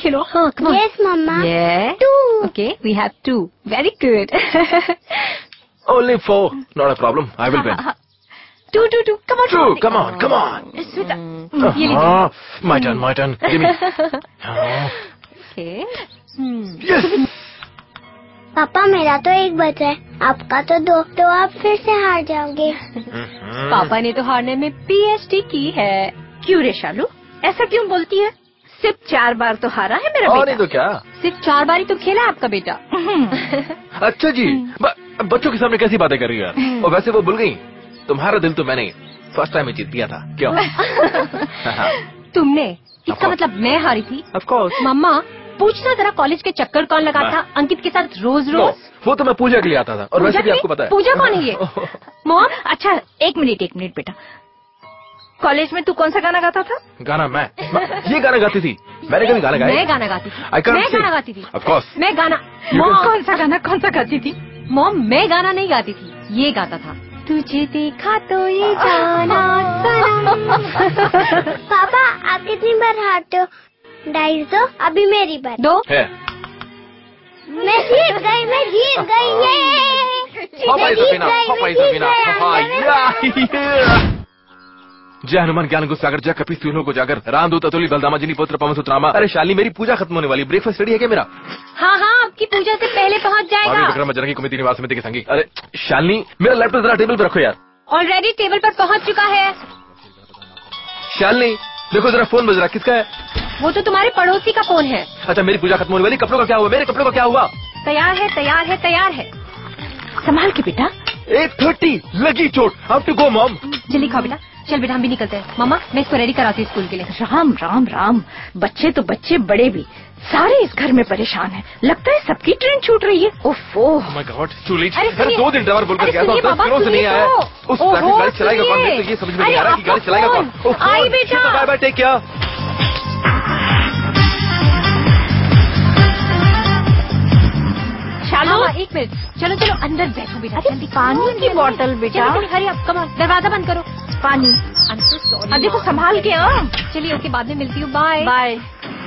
खेलो। हाँ, come on. Yes, Mama. Yeah. 2. Okay, we have 2. Very good. Only 4. Not a problem. I will win. 2. Come on. 2. Come on. Come on. Sweta. ये लीजिए. My turn. My turn. Give me. Okay. Yes. पापा मेरा तो 1 बचा है, आपका तो 2, तो आप फिर से हार जाओगे। पापा ने तो हारने में PhD की है। क्यों रे शालू, ऐसा क्यों बोलती है? सिर्फ 4 बार तो हारा है मेरा बेटा। और नहीं तो क्या? सिर्फ 4 बार ही तो खेला आपका बेटा। अच्छा जी, बच्चों के सामने कैसी बातें कर रही हो यार? और वैसे वो भूल गई, तुम्हारा दिल तो मैंने फर्स्ट टाइम ही जीत दिया था। क्यों? तुमने? इसका मतलब मैं हारी थी? Of course. मम्मा, पूछना जरा कॉलेज के चक्कर कौन लगाता था अंकित के साथ रोज? वो तो मैं पूजा के लिए आता था, और वैसे भी आपको पता है। पूजा कौन है ये? मॉम, अच्छा 1 मिनट बेटा, कॉलेज में तू कौन सा गाना गाता था? गाना मैं ये गाना गाती थी। मैंने कभी गाना गाया? मैं गाना गाती थी। मैं गाना गाती थी। Of course. मैं गाना। मॉम कौन सा गाती थी? मॉम, मैं गाना नहीं गाती थी, ये गाता था। तुझे देखा तो ये जाना सनम। पापा आप कितनी बार हारते हो? डाइस दो, अभी मेरी बारी। 2 है। मैं जीत गई। जय हनुमान ज्ञान गुण सागर, जय कपीस तीनों को जागर, रामदूत अतुली बलदामा जिनी पुत्र पवन सुतरामा। अरे शालिनी, मेरी पूजा खत्म होने वाली, ब्रेकफास्ट रेडी है क्या मेरा? हाँ, आपकी पूजा से पहले पहुँच जाएगा। विक्रम जनकी कुमिति निवास समिति के संगी। अरे शालिनी, मेरा लैपटॉप जरा टेबल पर रखो यार। ऑलरेडी टेबल पर पहुँच चुका है। शालिनी देखो जरा, फोन बज रहा, किसका है? वो तो तुम्हारे पड़ोसी का फोन है। अच्छा, मेरी पूजा खत्म होने वाली, कपड़ों का क्या हुआ? मेरे कपड़ों का क्या हुआ? तैयार है। संभाल के बेटा। 8:30 लगी चोट। How to go mom? जल्दी खाओ बेटा, चल बेटा हम भी निकलते हैं। मम्मा, मैं इसको रेडी कराती हूँ स्कूल के लिए। राम, बच्चे तो बच्चे, बड़े भी, सारे इस घर में परेशान हैं। लगता है सबकी ट्रेन छूट रही है। ओफो। Oh my God, too late. अरे 2 दिन ड्राइवर बोलकर गया था, 10 दिनों से नहीं आया। उस ट्रैफिक गाड़ी चलाएगा कौन? मेरे तो ये समझ में नहीं आ रहा कि गाड़ी चलाएगा कौन? आई बेटा। Bye bye, take care. Shalu, 1 minute, चलो अंदर बैठो बेटा। पानी की बोतल बेटा। हरी आप, कम ऑन, दरवाजा बंद करो। पानी। सॉरी। देखो संभाल के। चलिए ओके, बाद में मिलती हूँ। Bye bye.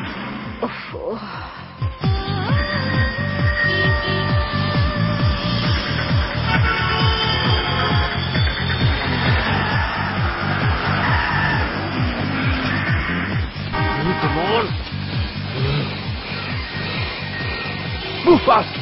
Come on. Move fast.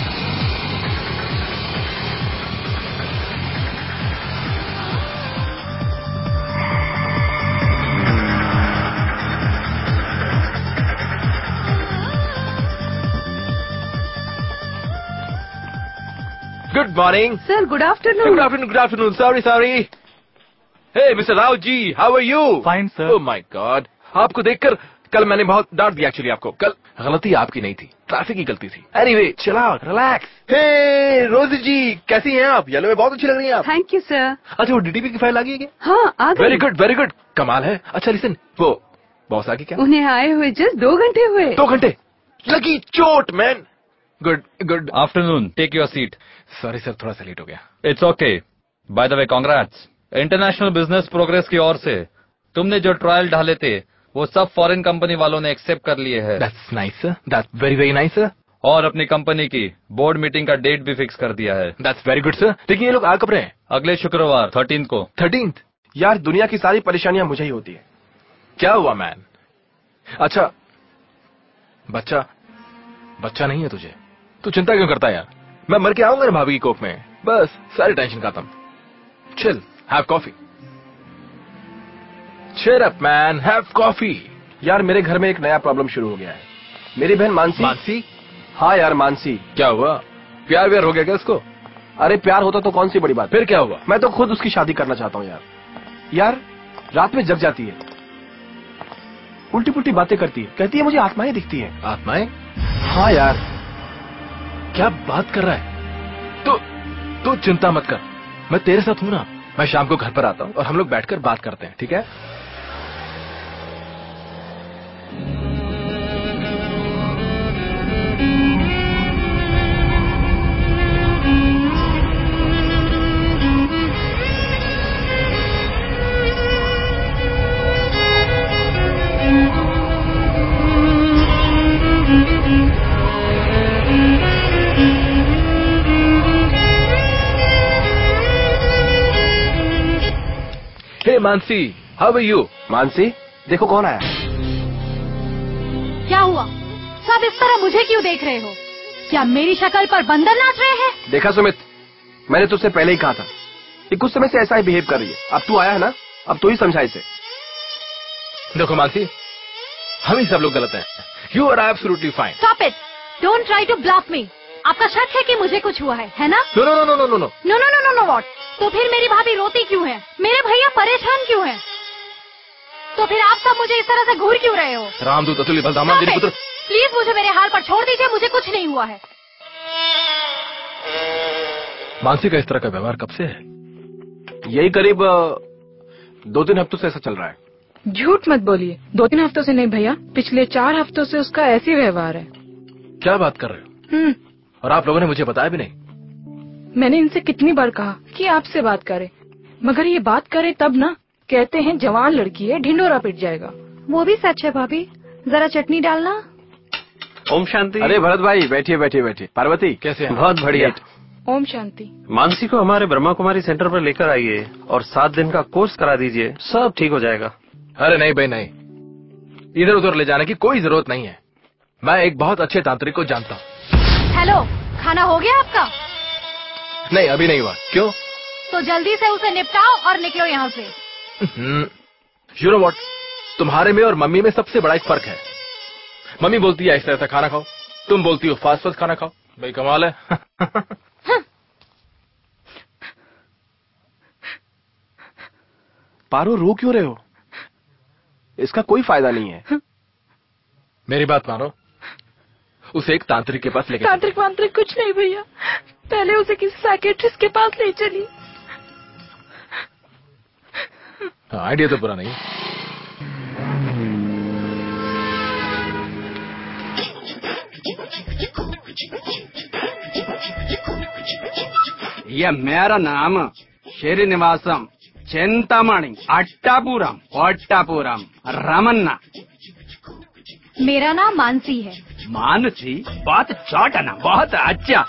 Good morning. Sir, good afternoon. Good afternoon. Sorry. Hey, Mr. Rao ji, how are you? Fine, sir. Oh my God. आपको देखकर कल मैंने बहुत डांट दिया एक्चुअली आपको। कल गलती आपकी नहीं थी, ट्रैफिक की गलती थी। Anyway, chill out, relax. Hey Rosy ji, कैसी हैं आप? येलो में बहुत अच्छी लग रही हैं आप। Thank you sir. अच्छा, वो डीटीपी की फाइल आ गई क्या? हाँ, आ गई। वेरी गुड, कमाल है। अच्छा लिसन, वो बॉस आ गई क्या? उन्हें आए हुए जस्ट 2 घंटे हुए। 2 घंटे? लगी चोट man. Good afternoon, take your seat. Sorry sir, थोड़ा सा लेट हो गया। It's okay. By the way, congrats. International business progress की ओर से तुमने जो ट्रायल डाले थे वो सब फॉरेन कंपनी वालों ने एक्सेप्ट कर लिए हैं। That's nice sir, that's very nice sir. और अपनी कंपनी की बोर्ड मीटिंग का डेट भी फिक्स कर दिया है। That's very good sir. लेकिन ये लोग आ कब रहे हैं? अगले शुक्रवार 13 को। 13th? यार दुनिया की सारी परेशानियां मुझे ही होती है। क्या हुआ मैन? अच्छा, बच्चा नहीं है तुझे? तू चिंता क्यों करता है यार? मैं मर के आऊंगा ना भाभी की कोख में, बस सारी टेंशन खत्म। Chill, have coffee. Cheer up man, have coffee। यार मेरे घर में एक नया प्रॉब्लम शुरू हो गया है। मेरी बहन मानसी? हाँ यार मानसी। क्या हुआ? प्यार व्यार हो गया क्या उसको? अरे प्यार होता तो कौन सी बड़ी बात। फिर क्या हुआ? मैं तो खुद उसकी शादी करना चाहता हूँ यार रात में जग जाती है, उल्टी पुल्टी बातें करती है, कहती है मुझे आत्माएं दिखती हैं। आत्माएं? हाँ यार। क्या बात कर रहा है? तो चिंता मत कर, मैं तेरे साथ हूं ना। मैं शाम को घर पर आता हूँ और हम लोग बैठकर बात करते हैं, ठीक है? Hey Mansi, how are you? Mansi, देखो कौन आया। क्या हुआ? सब इस तरह मुझे क्यों देख रहे हो? क्या मेरी शक्ल पर बंदर नाच रहे हैं? देखा सुमित, मैंने तुझसे पहले ही कहा था कि कुछ समय से ऐसा ही बिहेव कर रही है। अब तू आया है ना, अब तू ही समझा इसे। देखो मानसी, हम ही सब लोग गलत हैं। You are absolutely fine. Stop it, don't try to bluff me. आपका शक है कि मुझे कुछ हुआ है ना? No no no no no no no no no no no what? तो फिर मेरी भाभी रोती क्यों है? मेरे भैया परेशान क्यों हैं? तो फिर आप सब मुझे इस तरह से घूर क्यों रहे हो? रामदूत असली बलधामा तेरे पुत्र। प्लीज मुझे मेरे हाल पर छोड़ दीजिए, मुझे कुछ नहीं हुआ है। मानसी का इस तरह का व्यवहार कब से है? यही करीब 2-3 हफ्तों से ऐसा चल रहा है। झूठ मत बोलिए, 2-3 हफ्तों से नहीं भैया, पिछले 4 हफ्तों से उसका ऐसी व्यवहार है। क्या बात कर रहे हो? और आप लोगों ने मुझे बताया भी नहीं? मैंने इनसे कितनी बार कहा कि आपसे बात करें, मगर ये बात करे तब ना, कहते हैं जवान लड़की है, ढिंडोरा पिट जाएगा। वो भी सच है भाभी, जरा चटनी डालना। ओम शांति। अरे भरत भाई, बैठिए बैठिए बैठिए। पार्वती कैसे हैं? बहुत बढ़िया। ओम शांति। मानसी को हमारे ब्रह्मा कुमारी सेंटर पर लेकर आइए और 7 दिन का कोर्स करा दीजिए, सब ठीक हो जाएगा। अरे नहीं भाई नहीं, इधर उधर ले जाने की कोई जरूरत नहीं है। मैं एक बहुत अच्छे तांत्रिक को जानता हूँ। हेलो, खाना हो गया आपका? नहीं, अभी नहीं हुआ। क्यों? तो जल्दी से उसे निपटाओ और निकलो यहाँ से। यू नो व्हाट, तुम्हारे में और मम्मी में सबसे बड़ा एक फर्क है। मम्मी बोलती है ऐसा ऐसा खाना खाओ, तुम बोलती हो फास्ट फास्ट खाना खाओ। भाई कमाल है। पारो, रो क्यों रहे हो? इसका कोई फायदा नहीं है। मेरी बात मानो, उसे एक तांत्रिक के पास लेके। तांत्रिक वांत्रिक कुछ नहीं भैया, पहले उसे किसी साइकियाट्रिस्ट के पास ले चली। आइडिया तो बुरा नहीं। यह मेरा नाम श्रीनिवासम चिंतामणि अट्टापुरम ओट्टापुरम रमन्ना। मेरा नाम मानसी है। मानसी, बहुत छोटा ना, बहुत अच्छा।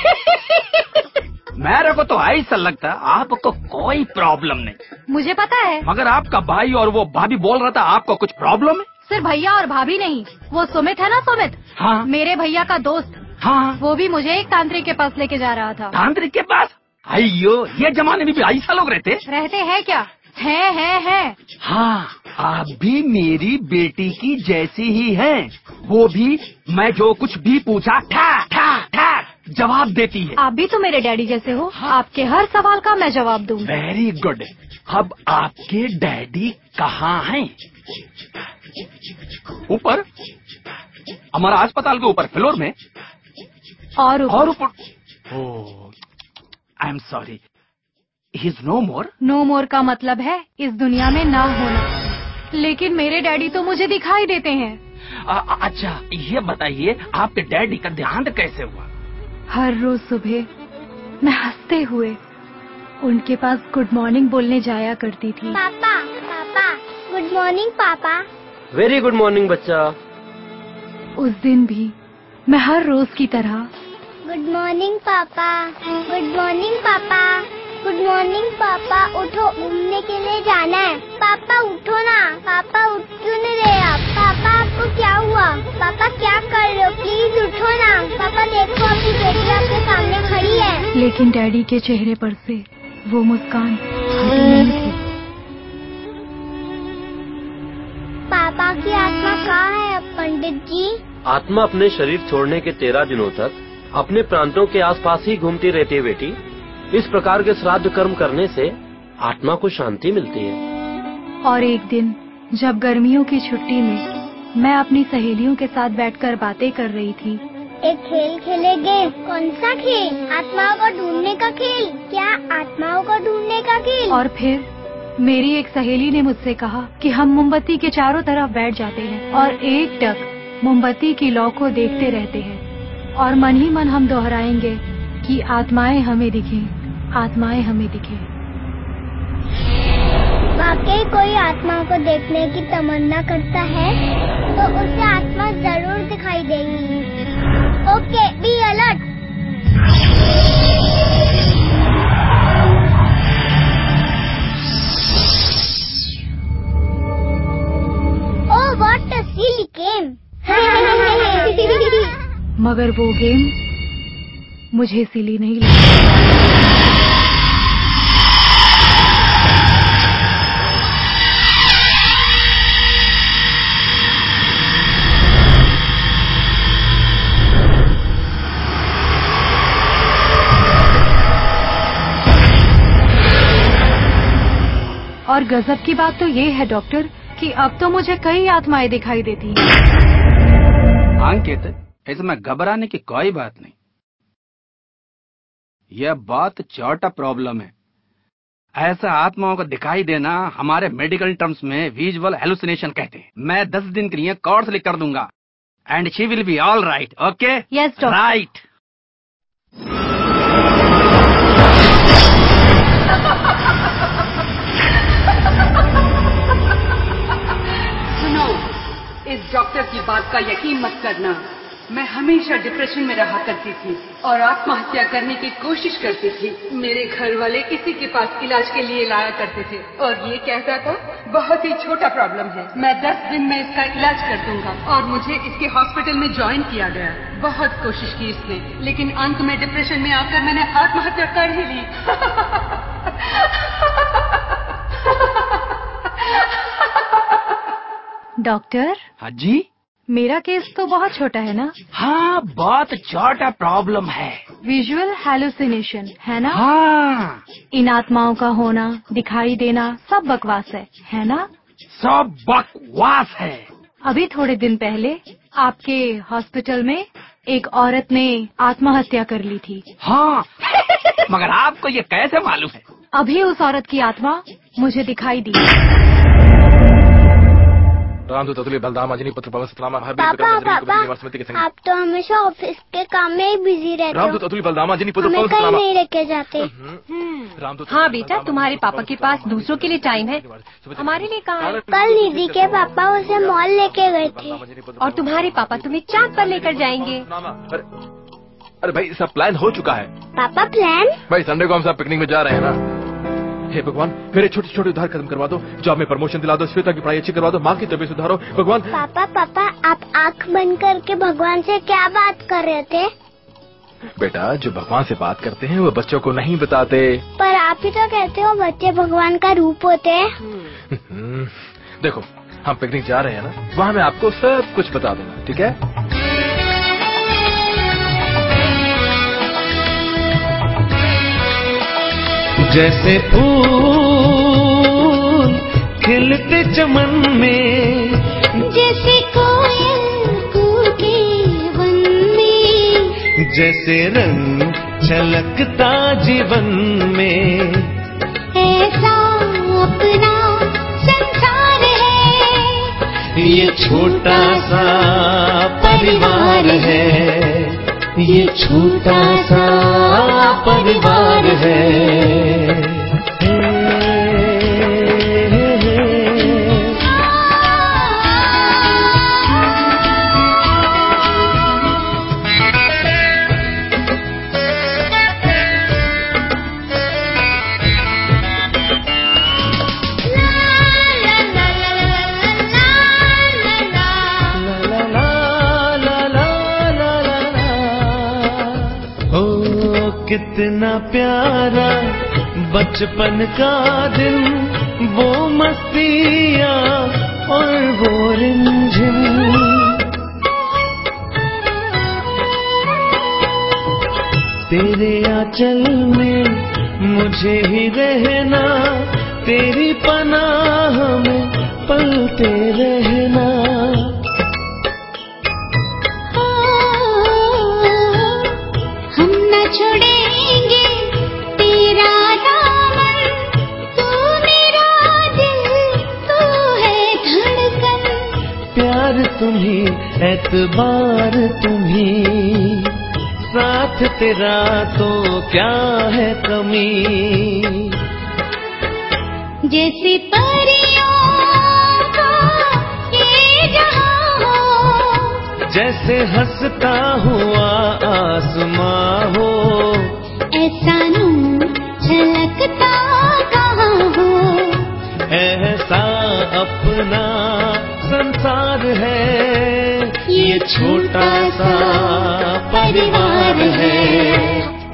मेरे को तो ऐसा लगता आपको कोई प्रॉब्लम नहीं। मुझे पता है, मगर आपका भाई और वो भाभी बोल रहा था आपको कुछ प्रॉब्लम है। सिर्फ भैया और भाभी नहीं, वो सुमित है ना, सुमित। हाँ। मेरे भैया का दोस्त। हाँ। वो भी मुझे एक तांत्रिक के पास लेके जा रहा था। तांत्रिक के पास? अयो, ये जमाने में भी ऐसा लोग रहते हैं क्या? है। हाँ, आप भी मेरी बेटी की जैसी ही हैं। वो भी मैं जो कुछ भी पूछा ठा जवाब देती है। आप भी तो मेरे डैडी जैसे हो। हाँ। आपके हर सवाल का मैं जवाब दूंगी। Very good. अब आपके डैडी कहाँ हैं? ऊपर, हमारा अस्पताल के ऊपर फ्लोर में। और ऊपर। I am sorry, he is no more. No more का मतलब है इस दुनिया में ना होना। लेकिन मेरे डैडी तो मुझे दिखाई देते हैं। अच्छा, ये बताइए आपके डैडी का देहांत कैसे हुआ? हर रोज सुबह मैं हंसते हुए उनके पास गुड मॉर्निंग बोलने जाया करती थी। Papa, good morning papa. Very good morning बच्चा। उस दिन भी मैं हर रोज की तरह good morning papa, good morning papa, good morning papa, उठो, घूमने के लिए जाना है। पापा उठो ना, पापा उठ क्यों नहीं रहे आप? पापा आपको क्या हुआ? पापा क्या कर रहे हो? प्लीज उठो ना। पापा देखो, आपकी बेटी आपके सामने खड़ी है। लेकिन डैडी के चेहरे पर से वो मुस्कान हटी नहीं थी। पापा की आत्मा कहाँ है अब पंडित जी? आत्मा अपने शरीर छोड़ने के 13 दिनों तक अपने प्रांतों के आसपास ही घूमती रहती है बेटी। इस प्रकार के श्राद्ध कर्म करने से आत्मा को शांति मिलती है। और एक दिन जब गर्मियों की छुट्टी में मैं अपनी सहेलियों के साथ बैठकर बातें कर रही थी। एक खेल खेलेंगे। कौन सा खेल? आत्माओं को ढूंढने का खेल। क्या आत्माओं को ढूंढने का खेल? और फिर मेरी एक सहेली ने मुझसे कहा कि हम मोमबत्ती के चारों तरफ बैठ जाते हैं और एक टक मोमबत्ती की लौ को देखते रहते हैं और मन ही मन हम दोहराएंगे कि आत्माएं हमें दिखें, आत्माएं हमें दिखें। वाकई कोई आत्मा को देखने की तमन्ना करता है तो उसे आत्मा जरूर दिखाई देगी। Okay, be alert. मगर वो गेम मुझे सिली नहीं लगी। और गजब की बात तो ये है डॉक्टर कि अब तो मुझे कई आत्माएं दिखाई देती हैं। अंकित, इसमें घबराने की कोई बात नहीं। यह बहुत छोटा प्रॉब्लम है। ऐसा आत्माओं को दिखाई देना हमारे मेडिकल टर्म्स में विजुअल हेलुसिनेशन कहते हैं। मैं 10 दिन के लिए कोर्स लिख कर दूंगा and she will be all right. Okay? Yes doctor. Right. इस डॉक्टर की बात का यकीन मत करना। मैं हमेशा डिप्रेशन में रहा करती थी और आत्महत्या करने की कोशिश करती थी। मेरे घर वाले इसी के पास इलाज के लिए लाया करते थे और ये कहता था बहुत ही छोटा प्रॉब्लम है, मैं 10 दिन में इसका इलाज कर दूंगा। और मुझे इसके हॉस्पिटल में ज्वाइन किया गया। बहुत कोशिश की इसने, लेकिन अंत में डिप्रेशन में आकर मैंने आत्महत्या कर ही ली। डॉक्टर। हाँ जी? मेरा केस तो बहुत छोटा है ना? हाँ, बहुत छोटा प्रॉब्लम है। विजुअल हैलुसिनेशन है ना? हाँ। इन आत्माओं का होना, दिखाई देना सब बकवास है ना? सब बकवास है। अभी थोड़े दिन पहले आपके हॉस्पिटल में एक औरत ने आत्महत्या कर ली थी। हाँ। मगर आपको ये कैसे मालूम है? अभी उस औरत की आत्मा मुझे दिखाई दी। रामदूत अतुल्य बलदाम अंजनी पुत्र पवन सतनामा पापा, आप तो हमेशा ऑफिस के काम में ही बिजी रहते हो। रामदूत अतुल्य बलदाम अंजनी पुत्र हमें पवन कहीं सतनामा। नहीं लेके जाते। हाँ बेटा, तुम्हारे पापा के पास दूसरों के लिए टाइम है, हमारे लिए कहाँ है? कल दीदी के पापा उसे मॉल लेके गए थे। और तुम्हारे पापा तुम्हें चांद पर लेकर जाएंगे। अरे भाई, सब प्लान हो चुका है। पापा प्लान? भाई संडे को हम सब पिकनिक में जा रहे हैं ना। हे भगवान, मेरे छोटे छोटे उधार खत्म करवा दो, जॉब में प्रमोशन दिला दो, श्वेता की पढ़ाई अच्छी करवा दो, माँ की तबीयत सुधारो भगवान। पापा, आप आँख बंद करके भगवान से क्या बात कर रहे थे? बेटा, जो भगवान से बात करते हैं वो बच्चों को नहीं बताते। पर आप ही तो कहते हो बच्चे भगवान का रूप होते हैं। देखो, हम पिकनिक जा रहे हैं ना, वहाँ मैं आपको सब कुछ बता दूंगा, ठीक है? जैसे फूल खिलते चमन में, जैसे कोयल कूके वन में, जैसे रंग झलकता जीवन में, ऐसा अपना संसार है। ये छोटा सा परिवार है, ये छोटा सा परिवार है। कितना प्यारा बचपन का दिन, वो मस्तियाँ और वो रिमझिम। तेरे आंचल में मुझे ही रहना, तेरी पनाह में पलते रहना। हम न छोड़ेंगे तेरा दामन, तू मेरा दिल, तू है धड़कन। प्यार तुम्ही, एतबार तुम्ही, साथ तेरा तो क्या है कमी। जैसे परियों का ये जहां हो, जैसे हंसता हुआ आसमां हो, ऐसा नूर झलकता कहाँ हो। ऐसा अपना संसार है, ये ये छोटा सा परिवार है।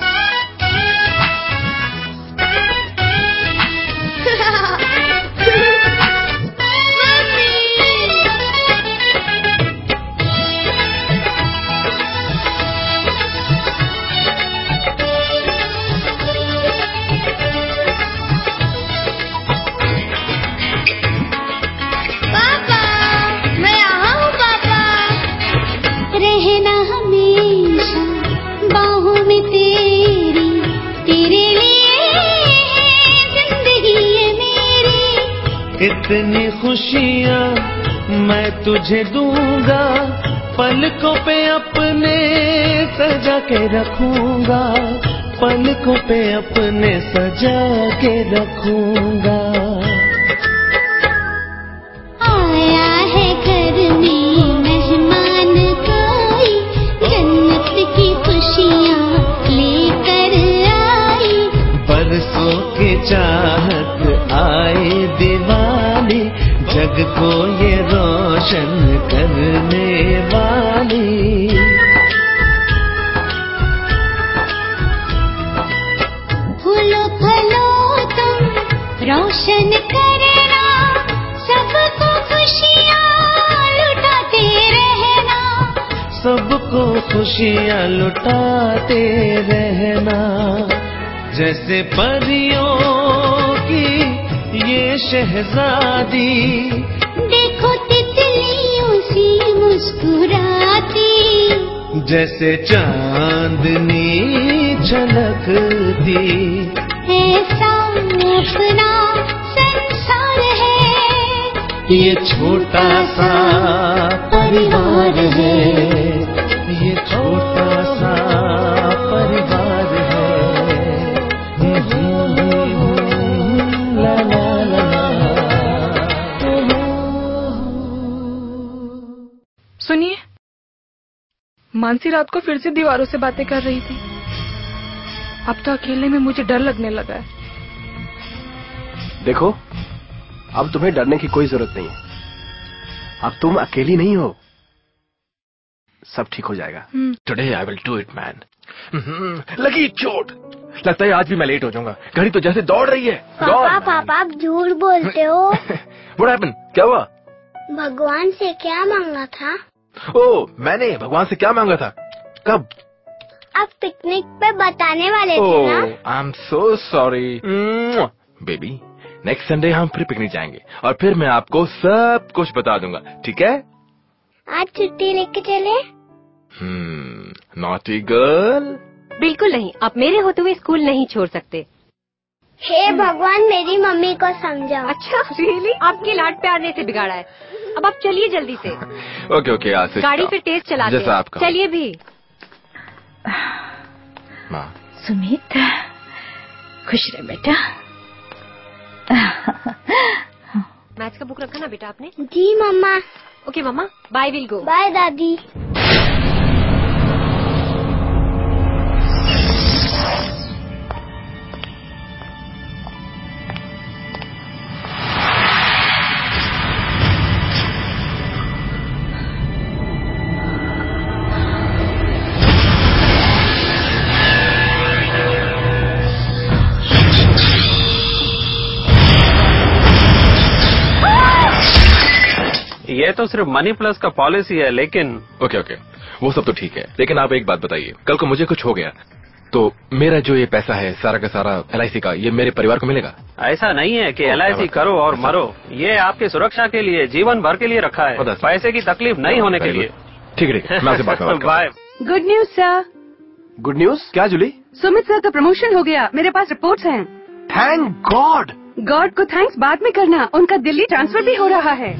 इतनी खुशियाँ मैं तुझे दूंगा, पलकों पे अपने सजा के रखूंगा, पलकों पे अपने सजा के रखूंगा। आया है घर में मेहमान कोई, जन्नत की खुशियाँ लेकर आई। बरसों के चाहत आए दिवाली, जग को ये रोशन करने वाली। फूलो फलो तुम रोशन करना, सबको खुशियाँ लुटाते रहना, सबको खुशियाँ लुटाते रहना। जैसे परियों की ये शहजादी, देखो तितलियों सी मुस्कुराती, जैसे चांदनी झलकती। ऐसा अपना संसार है, ये छोटा सा परिवार है, ये छोटा सा परिवार है। ला ला ला ला। सुनिए, मानसी रात को फिर से दीवारों से बातें कर रही थी। अब तो अकेले में मुझे डर लगने लगा है। देखो, अब तुम्हें डरने की कोई जरूरत नहीं है। अब तुम अकेली नहीं हो, सब ठीक हो जाएगा। Today I will do it man. लगी चोट, लगता है आज भी मैं लेट हो जाऊंगा। घड़ी तो जैसे दौड़ रही है। पापा पापा आप झूठ बोलते हो। What happened? क्या हुआ? भगवान से क्या मांगा था? ओह, मैंने भगवान से क्या मांगा था? कब? आप पिकनिक पे बताने वाले थे ना? I am so sorry baby. Next Sunday हम फिर पिकनिक जाएंगे और फिर मैं आपको सब कुछ बता दूंगा, ठीक है? आज छुट्टी लेके चले? Naughty girl. बिल्कुल नहीं, आप मेरे होते हुए स्कूल नहीं छोड़ सकते। हे भगवान, मेरी मम्मी को समझाओ। अच्छा रियली? आपके लाड प्यार ने इसे बिगाड़ा है। अब आप चलिए जल्दी से। ओके ओके, आज गाड़ी फिर तेज चलाते जैसा आपका। चलिए भी। माँ। सुमित, खुश रहे बेटा। मैच का बुक रखा ना बेटा आपने? जी मम्मा। ओके मम्मा, बाय, विल गो। बाय दादी। ये तो सिर्फ मनी प्लस का पॉलिसी है, लेकिन ओके ओके, वो सब तो ठीक है, लेकिन आप एक बात बताइए, कल को मुझे कुछ हो गया तो मेरा जो ये पैसा है सारा का सारा LIC का, ये मेरे परिवार को मिलेगा? ऐसा नहीं है कि LIC करो और मरो। ये आपकी सुरक्षा के लिए, जीवन भर के लिए रखा है, पैसे की तकलीफ नहीं होने के लिए। ठीक है, मैं आपसे बात करूंगा। Bye. Good news sir. Good news? क्या जूली? सुमित सर का प्रमोशन हो गया, मेरे पास रिपोर्ट्स हैं। Thank god. गॉड को थैंक्स बाद में करना, उनका दिल्ली ट्रांसफर भी हो रहा है।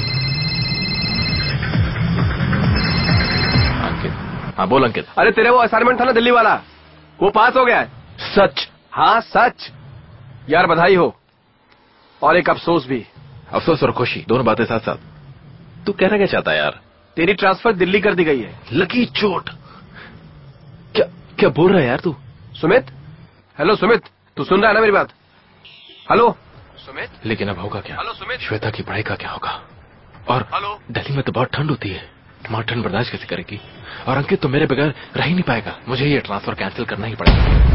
हाँ बोल अंकित। अरे तेरे वो असाइनमेंट था ना दिल्ली वाला, वो पास हो गया है। सच? हाँ सच यार, बधाई हो। और एक अफसोस भी। अफसोस और खुशी दोनों बातें साथ साथ। तू कहना क्या चाहता है यार? तेरी ट्रांसफर दिल्ली कर दी गई है। लकी चोट। क्या क्या बोल रहा है यार तू? सुमित, हेलो सुमित, तू सुन रहा है ना मेरी बात? हेलो सुमित। लेकिन अब होगा क्या? हेलो सुमित। श्वेता की पढ़ाई का क्या होगा? और हेलो, दिल्ली में तो बहुत ठंड होती है। मार्टन बर्दाश्त कैसे करेगी? और अंकित तो मेरे बगैर रह ही नहीं पाएगा। मुझे ये ट्रांसफर कैंसिल करना ही पड़ेगा।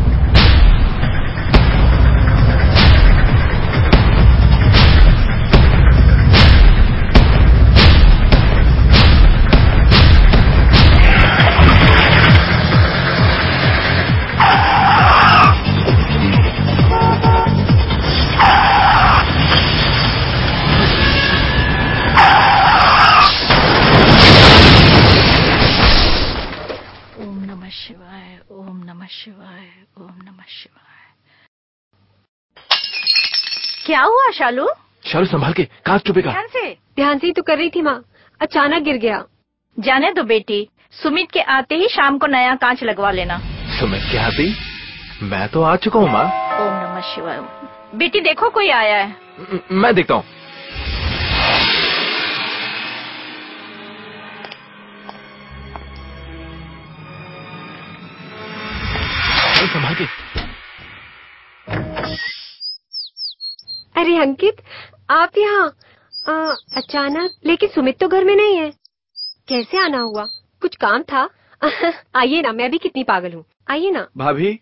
क्या हुआ शालू? शालू संभाल के, कांच चुभेगा। ध्यान से ही तो कर रही थी माँ, अचानक गिर गया। जाने दो बेटी, सुमित के आते ही शाम को नया कांच लगवा लेना। सुमित के आते? मैं तो आ चुका हूँ माँ। ओम नमः शिवाय। बेटी देखो कोई आया है। मैं देखता हूँ। संभाल के। अरे अंकित, आप यहाँ अचानक? लेकिन सुमित तो घर में नहीं है, कैसे आना हुआ? कुछ काम था? आइए ना, मैं भी कितनी पागल हूँ। आइए ना भाभी।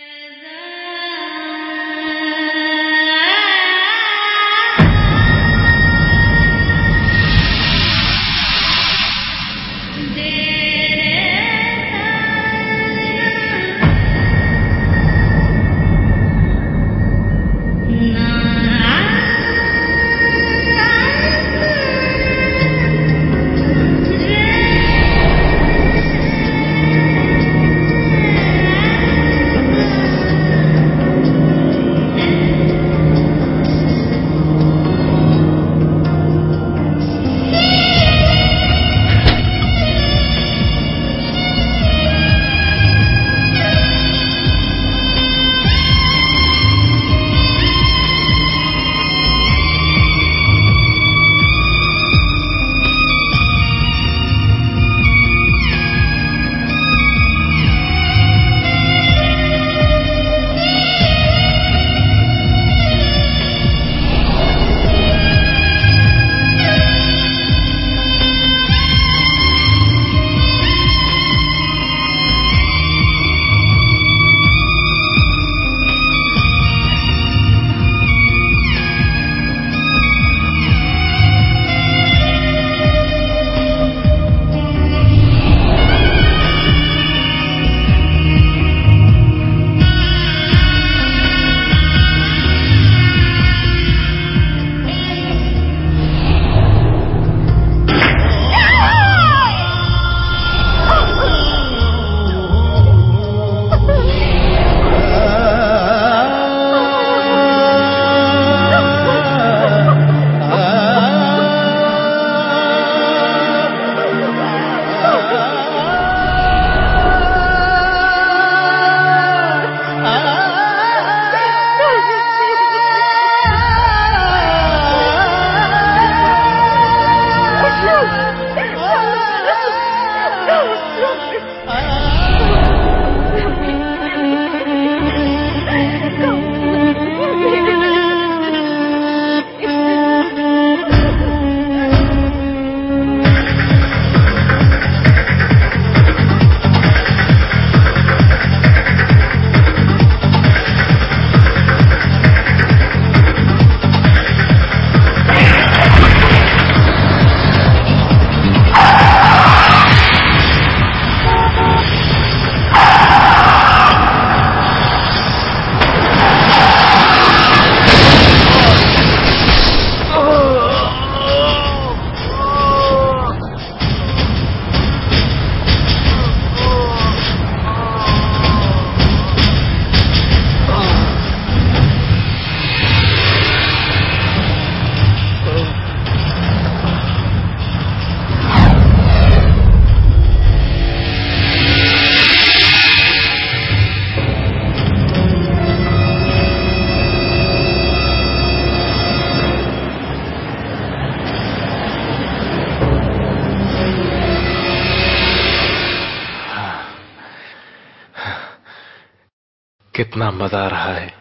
कितना मजा आ रहा है,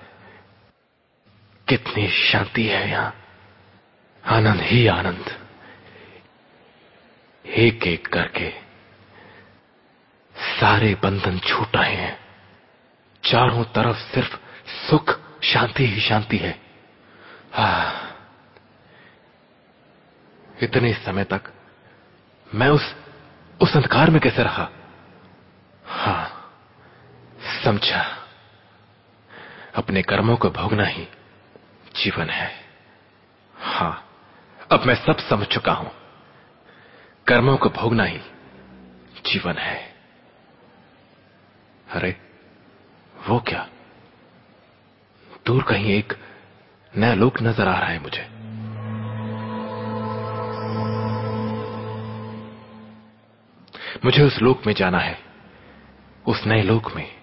कितनी शांति है यहाँ। आनंद ही आनंद, एक एक करके सारे बंधन छूट रहे हैं। चारों तरफ सिर्फ सुख, शांति ही शांति है। इतने समय तक मैं उस अंधकार में कैसे रहा? हाँ, समझा। अपने कर्मों को भोगना ही जीवन है। हाँ, अब मैं सब समझ चुका हूं। कर्मों को भोगना ही जीवन है। अरे वो क्या, दूर कहीं एक नया लोक नजर आ रहा है मुझे। मुझे उस लोक में जाना है, उस नए लोक में।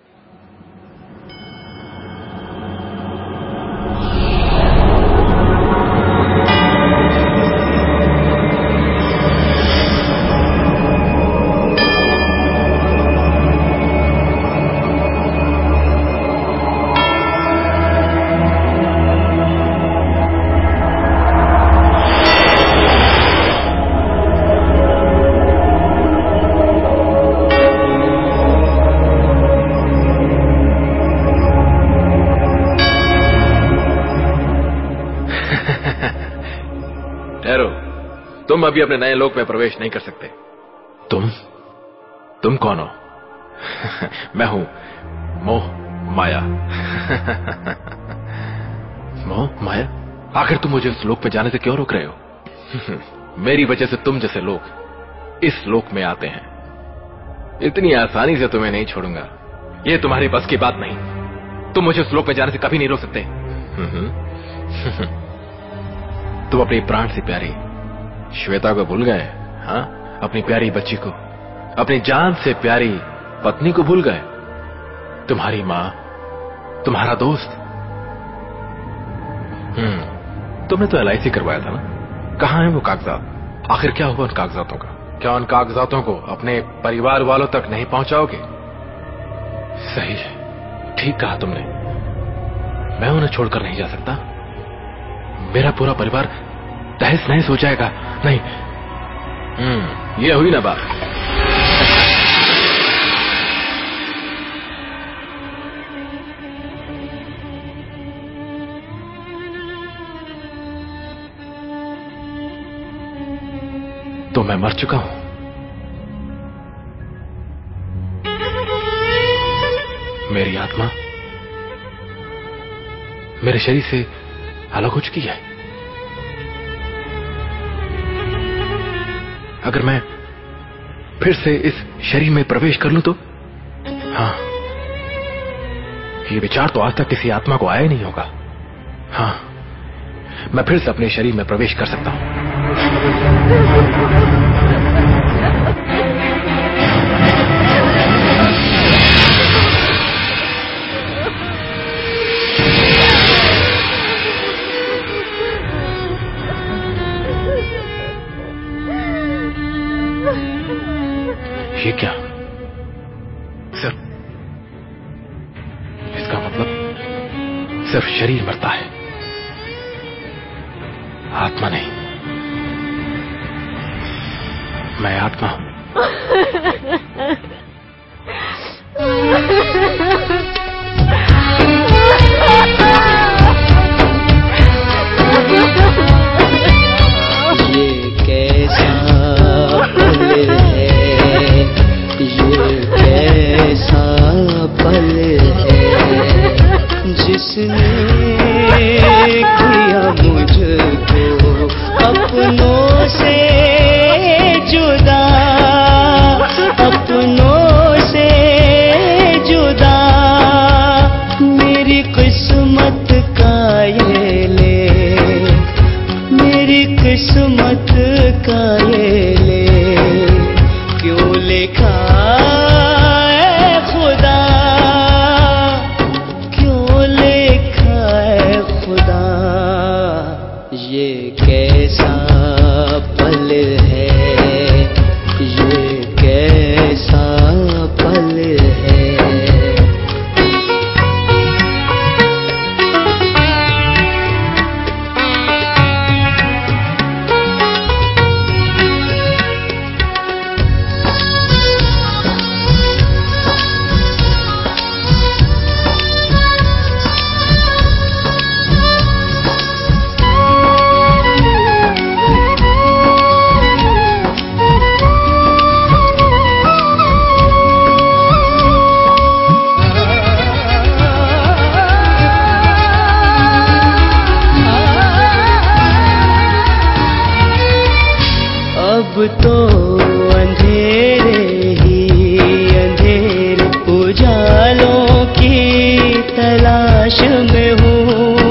तुम अभी अपने नए लोक में प्रवेश नहीं कर सकते। तुम कौन हो? मैं हूं मोह माया। मोह माया, आखिर तुम मुझे उस लोक पे जाने से क्यों रोक रहे हो? मेरी वजह से तुम जैसे लोग इस लोक में आते हैं। इतनी आसानी से तुम्हें नहीं छोड़ूंगा, ये तुम्हारी बस की बात नहीं। तुम मुझे उस लोक में जाने से कभी नहीं रोक सकते। तुम अपनी प्राण से प्यारी श्वेता को भूल गए? हाँ, अपनी प्यारी बच्ची को, अपनी जान से प्यारी पत्नी को भूल गए? तुम्हारी मां, तुम्हारा दोस्त। तुमने तो LIC करवाया था ना? कहां है वो कागजात? आखिर क्या हुआ उन कागजातों का? क्या उन कागजातों को अपने परिवार वालों तक नहीं पहुंचाओगे? सही है, ठीक कहा तुमने। मैं उन्हें छोड़कर नहीं जा सकता। मेरा पूरा परिवार तहस नहस हो जाएगा। नहीं, ये हुई ना बात। तो मैं मर चुका हूं। मेरी आत्मा मेरे शरीर से अलग हो चुकी है। अगर मैं फिर से इस शरीर में प्रवेश कर लूं तो? हाँ, ये विचार तो आज तक किसी आत्मा को आया नहीं होगा। हाँ, मैं फिर से अपने शरीर में प्रवेश कर सकता हूं। ये क्या? सिर्फ, इसका मतलब सिर्फ शरीर मरता है, आत्मा नहीं। मैं आत्मा हूं। ये कैसा पल है, ये कैसा पल है जिसने किया मुझको अपनों से जुदा, अपनों से जुदा। मेरी किस्मत का ये लेख, मेरी किस्मत का ये लेख क्यों लिखा है खुदा, क्यों लिखा तो अंधेरे ही अंधेरे उजालों की तलाश में हूँ।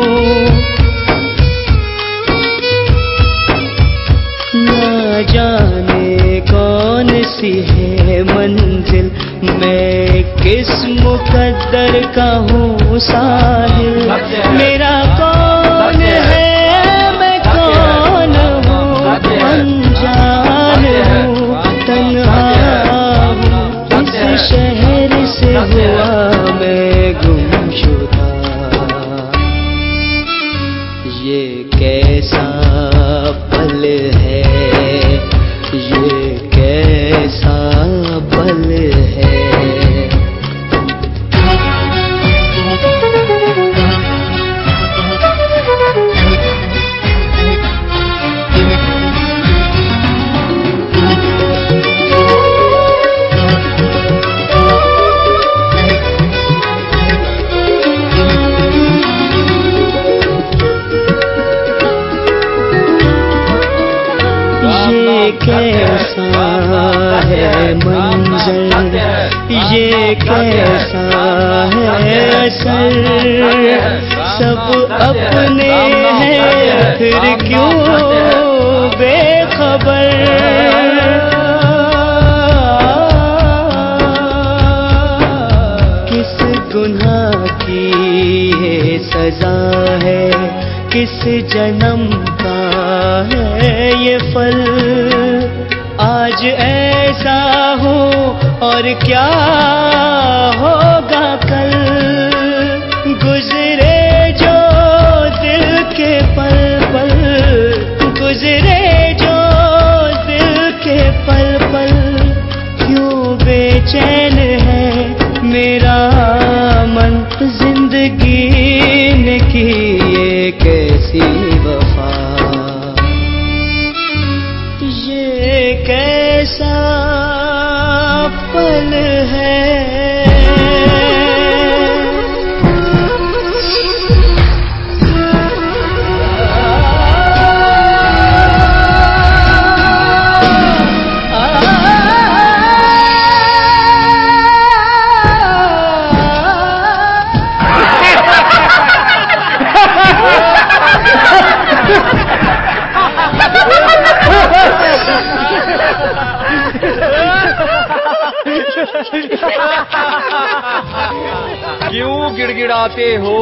ना जाने कौन सी है मंजिल, मैं किस मुकद्दर का हूँ साहिल। मेरा कौन है, मैं कौन हूँ, अनजान हूँ, तन्हा हूँ। इस शहर से हुआ मैं गुमशुदा। ये कैसा पल है, ये कैसा पल है। कैसा है मंजर, ये कैसा है असर, सब अपने हैं फिर क्यों बेखबर। किस गुनाह की ये सजा है, किस जन्म का है ये फल। आज ऐसा हो और क्या होगा कल। गुजरे जो दिल के पल पल, गुजरे जो दिल के पल पल। क्यों बेचैन है मेरा मन, जिंदगी ने की ये कैसी वफा। ये कैसा पल है। क्यों गिड़गिड़ाते हो?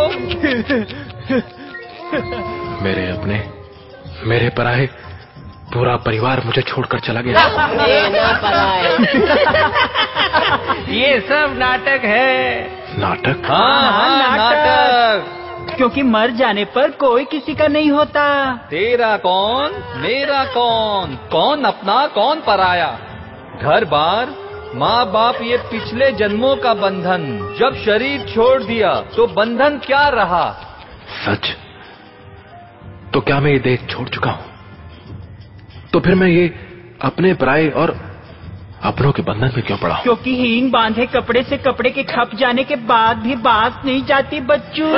मेरे अपने, मेरे पराए, पूरा परिवार मुझे छोड़कर चला गया। ये सब नाटक है। नाटक? हाँ, नाटक। क्योंकि मर जाने पर कोई किसी का नहीं होता। तेरा कौन, मेरा कौन, कौन अपना कौन पराया। घर बार, माँ बाप, ये पिछले जन्मों का बंधन। जब शरीर छोड़ दिया तो बंधन क्या रहा। सच? तो क्या मैं ये देह छोड़ चुका हूँ? तो फिर मैं ये अपने पराए और अपनों के बंधन में क्यों पड़ा हूँ? क्योंकि हीन बांधे कपड़े से कपड़े के खप जाने के बाद भी बात नहीं जाती बच्चों।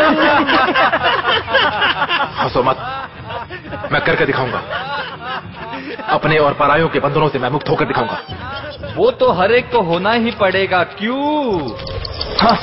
हंसो मत, मैं करके दिखाऊंगा। अपने और परायों के बंधनों से मैं मुक्त होकर दिखाऊंगा। वो तो हर एक को होना ही पड़ेगा। क्यों? हाँ।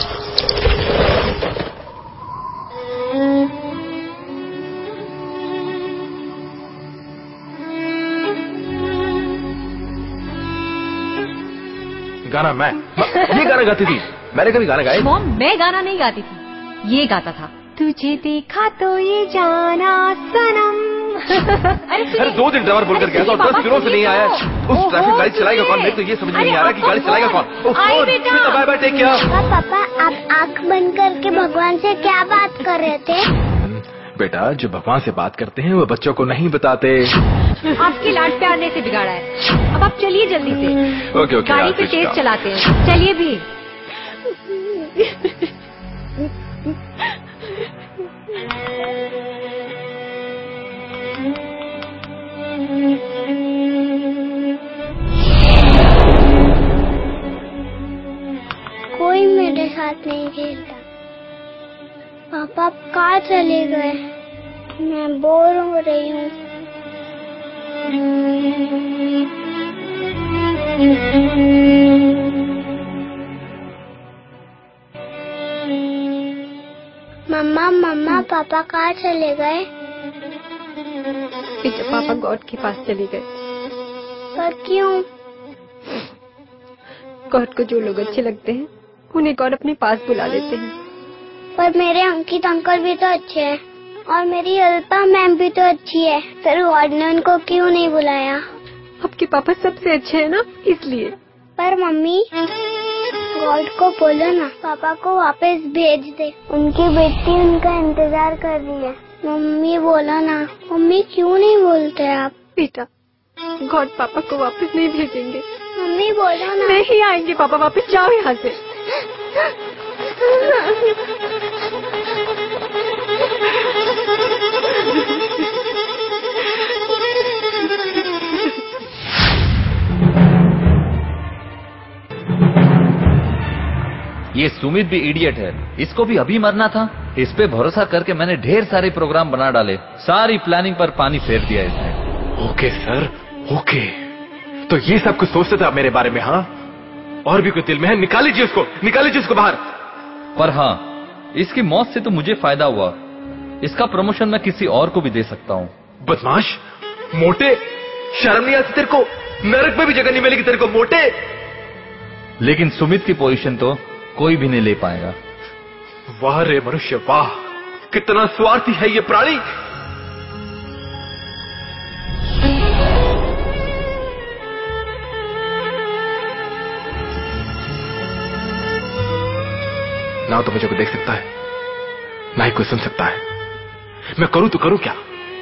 गाना मैं ये गाना गाती थी। मैंने कभी गाना गाया? मॉम, मैं गाना नहीं गाती थी, ये गाता था। तुझे देखा तो ये जाना सनम। अरे 2 दिन ड्राइवर बोलकर गया था और 10 दिनों से नहीं आया। उस ट्रैफिक गाड़ी चलाएगा कौन? मेरे तो ये समझ में नहीं आ रहा कि गाड़ी चलाएगा कौन। Bye bye, take care. पापा, आप आँख बंद करके भगवान से क्या बात कर रहे थे? बेटा, जो भगवान से बात करते हैं वो बच्चों को नहीं बताते। आपकी लाड प्यार ने से बिगाड़ा है। अब आप चलिए जल्दी से। ओके, गाड़ी पे तेज चलाते हैं, चलिए भी। कोई मेरे साथ नहीं खेलता। पापा कहाँ चले गए? मैं बोर हो रही हूँ। मम्मा मम्मा पापा कहाँ चले गए? बेटा पापा गॉड के पास चले गए। पर क्यों? गॉड को जो लोग अच्छे लगते हैं उन्हें गॉड अपने पास बुला लेते हैं। पर मेरे अंकित अंकल भी तो अच्छे हैं और मेरी अल्पा मैम भी तो अच्छी है, फिर गॉड ने उनको क्यों नहीं बुलाया? आपके पापा सबसे अच्छे हैं ना, इसलिए। पर मम्मी गॉड को बोलो ना पापा को वापस भेज दे, उनकी बेटी उनका इंतजार कर रही है। मम्मी बोलो ना। मम्मी क्यों नहीं बोलते आप? बेटा गॉड पापा को वापस नहीं भेजेंगे। मम्मी बोलो ना। नहीं आएंगे पापा वापस, जाओ यहाँ से। ये सुमित भी इडियट है, इसको भी अभी मरना था। इस पे भरोसा करके मैंने ढेर सारे प्रोग्राम बना डाले, सारी प्लानिंग पर पानी फेर दिया इसने। Okay sir, okay. तो ये सब कुछ सोचते थे आप मेरे बारे में? हाँ, और भी कुछ दिल में है? निकाल लीजिए उसको बाहर। पर हाँ, इसकी मौत से तो मुझे फायदा हुआ। इसका प्रमोशन मैं किसी और को भी दे सकता हूँ। बदमाश, मोटे, शर्म नहीं आती तेरे को? नरक में भी जगह नहीं मिलेगी तेरे को, मोटे। लेकिन सुमित की पोजीशन तो कोई भी नहीं ले पाएगा। वाह रे मनुष्य वाह, कितना स्वार्थी है ये प्राणी। ना तो मुझे कोई देख सकता है, ना ही कोई सुन सकता है। मैं करूं तो करूं क्या?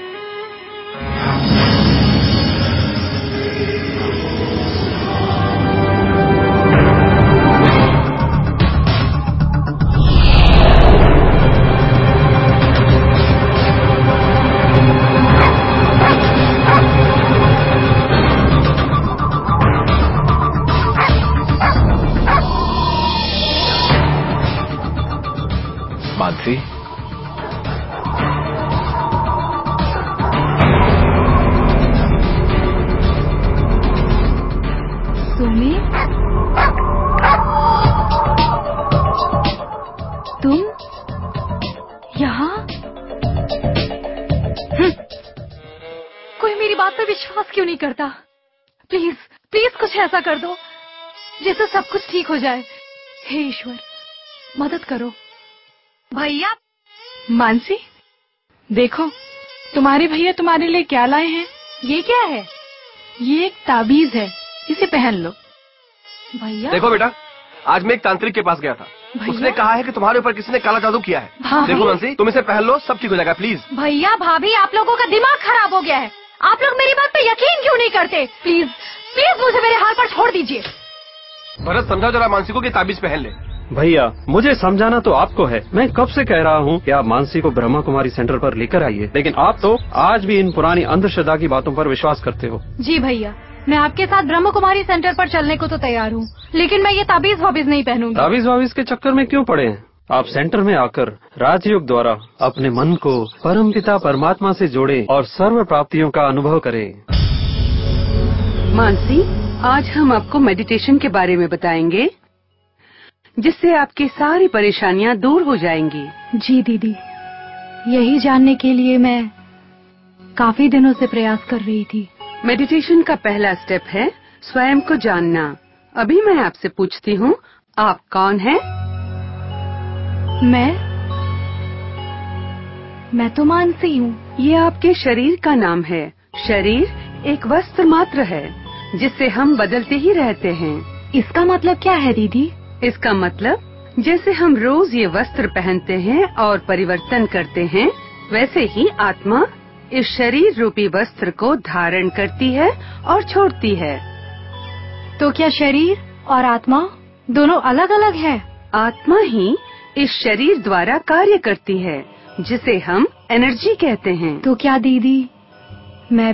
मानसी, सुमित, तुम यहाँ? कोई मेरी बात पे विश्वास क्यों नहीं करता? प्लीज प्लीज कुछ ऐसा कर दो जिससे सब कुछ ठीक हो जाए। हे ईश्वर, मदद करो। भैया, मानसी देखो, तुम्हारे भैया तुम्हारे लिए क्या लाए हैं। ये क्या है? ये एक ताबीज है, इसे पहन लो। भैया देखो बेटा, आज मैं एक तांत्रिक के पास गया था, उसने कहा है कि तुम्हारे ऊपर किसी ने काला जादू किया है। देखो मानसी, तुम इसे पहन लो, सब ठीक हो जाएगा। प्लीज भैया भाभी, आप लोगों का दिमाग खराब हो गया है। आप लोग मेरी बात पे यकीन क्यों नहीं करते? प्लीज प्लीज मुझे मेरे हाल पर छोड़ दीजिए। भरत, समझाओ जरा मानसी को कि ताबीज पहन ले। भैया, मुझे समझाना तो आपको है। मैं कब से कह रहा हूँ कि आप मानसी को ब्रह्मा कुमारी सेंटर पर लेकर आइए, लेकिन आप तो आज भी इन पुरानी अंधश्रद्धा की बातों पर विश्वास करते हो। जी भैया, मैं आपके साथ ब्रह्मा कुमारी सेंटर पर चलने को तो तैयार हूँ, लेकिन मैं ये ताबीज वाबीज नहीं पहनूंगी। ताबीज वाबीज के चक्कर में क्यों पड़े हैं? आप सेंटर में आकर राजयोग द्वारा अपने मन को परमपिता परमात्मा से जोड़ें और सर्व प्राप्तियों का अनुभव करें। मानसी, आज हम आपको मेडिटेशन के बारे में बताएंगे, जिससे आपकी सारी परेशानियां दूर हो जाएंगी। जी दीदी, यही जानने के लिए मैं काफी दिनों से प्रयास कर रही थी। मेडिटेशन का पहला स्टेप है स्वयं को जानना। अभी मैं आपसे पूछती हूँ, आप कौन हैं? मैं तो मानसी हूँ। ये आपके शरीर का नाम है। शरीर एक वस्त्र मात्र है जिससे हम बदलते ही रहते हैं। इसका मतलब क्या है दीदी? इसका मतलब जैसे हम रोज ये वस्त्र पहनते हैं और परिवर्तन करते हैं, वैसे ही आत्मा इस शरीर रूपी वस्त्र को धारण करती है और छोड़ती है। तो क्या शरीर और आत्मा दोनों अलग अलग है? आत्मा ही इस शरीर द्वारा कार्य करती है, जिसे हम एनर्जी कहते हैं। तो क्या दीदी मैं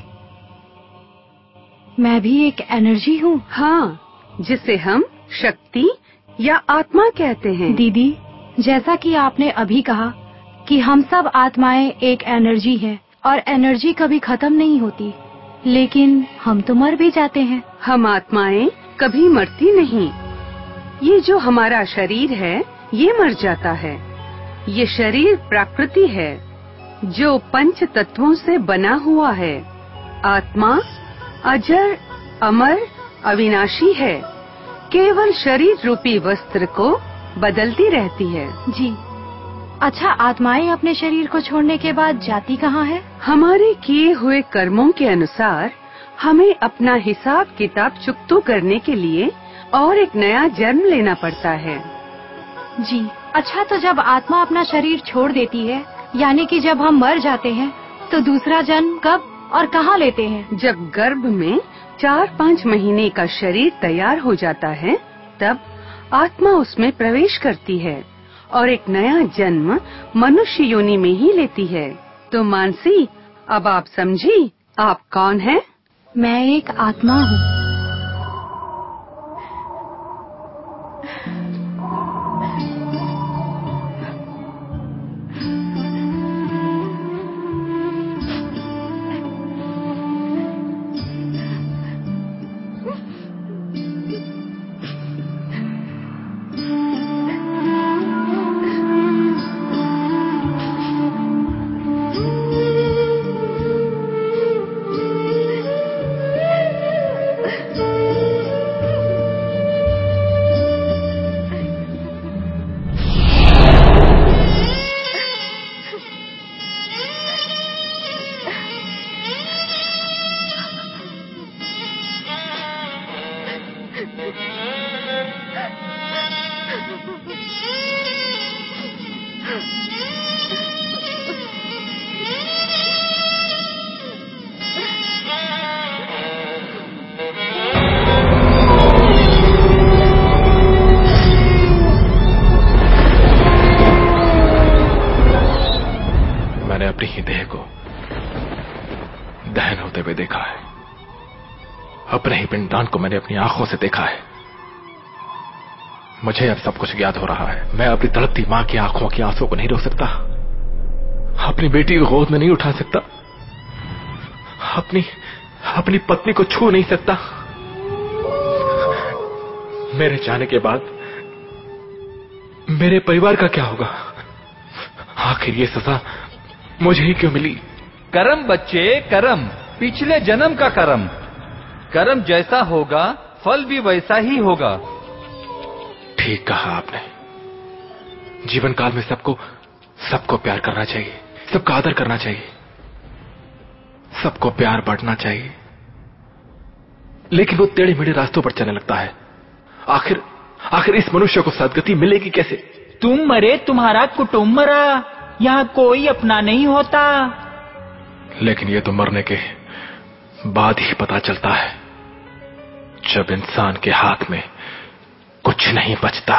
भी एक एनर्जी हूँ? हाँ, जिसे हम शक्ति या आत्मा कहते हैं। दीदी, जैसा कि आपने अभी कहा कि हम सब आत्माएं एक एनर्जी हैं और एनर्जी कभी खत्म नहीं होती, लेकिन हम तो मर भी जाते हैं। हम आत्माएं कभी मरती नहीं। ये जो हमारा शरीर है ये मर जाता है। ये शरीर प्रकृति है जो 5 तत्वों से बना हुआ है। आत्मा अजर, अमर, अविनाशी है। केवल शरीर रूपी वस्त्र को बदलती रहती है। जी। अच्छा, आत्माएं अपने शरीर को छोड़ने के बाद जाती कहाँ है? हमारे किए हुए कर्मों के अनुसार हमें अपना हिसाब किताब चुकता करने के लिए और एक नया जन्म लेना पड़ता है। जी। अच्छा, तो जब आत्मा अपना शरीर छोड़ देती है, यानी कि जब हम मर जाते हैं, तो दूसरा जन्म कब और कहाँ लेते हैं? जब गर्भ में 4-5 महीने का शरीर तैयार हो जाता है, तब आत्मा उसमें प्रवेश करती है और एक नया जन्म मनुष्य योनि में ही लेती है। तो मानसी, अब आप समझी आप कौन हैं? मैं एक आत्मा हूँ। मैंने अपनी ही देह को दहन होते हुए देखा है। अपने ही पिंडदान को मैंने अपनी आंखों से देखा है। मुझे अब सब कुछ ज्ञात हो रहा है। मैं अपनी तड़पती मां की आंखों की आंसू को नहीं रोक सकता, अपनी बेटी को गोद में नहीं उठा सकता, अपनी पत्नी को छू नहीं सकता। मेरे जाने के बाद मेरे परिवार का क्या होगा? आखिर ये सजा मुझे ही क्यों मिली? कर्म बच्चे, कर्म, पिछले जन्म का कर्म। कर्म जैसा होगा फल भी वैसा ही होगा। ठीक कहा आपने। जीवन काल में सबको प्यार करना चाहिए, सबका आदर करना चाहिए, सबको प्यार बांटना चाहिए। लेकिन वो टेढ़े मेढ़े रास्तों पर चलने लगता है। आखिर इस मनुष्य को सदगति मिलेगी कैसे? तुम मरे, तुम्हारा कुटुंब मरा, यहाँ कोई अपना नहीं होता। लेकिन ये तो मरने के बाद ही पता चलता है, जब इंसान के हाथ में कुछ नहीं बचता।